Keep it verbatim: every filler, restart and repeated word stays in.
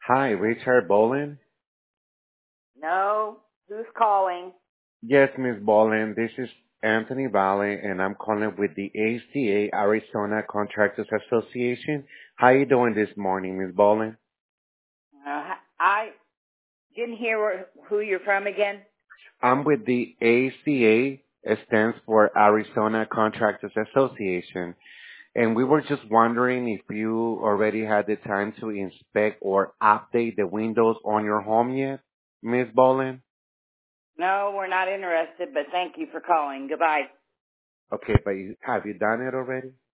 Hi, Richard Bolin. No. Who's calling? Yes, Miss Bolin. This is Anthony Valley, and I'm calling with the A C A Arizona Contractors Association. How you doing this morning, Miss Bolin? Uh, I didn't hear where, who you're from again. I'm with the A C A. It stands for Arizona Contractors Association. And we were just wondering if you already had the time to inspect or update the windows on your home yet, Miss Bolin? No, we're not interested, but thank you for calling. Goodbye. Okay, but you, have you done it already?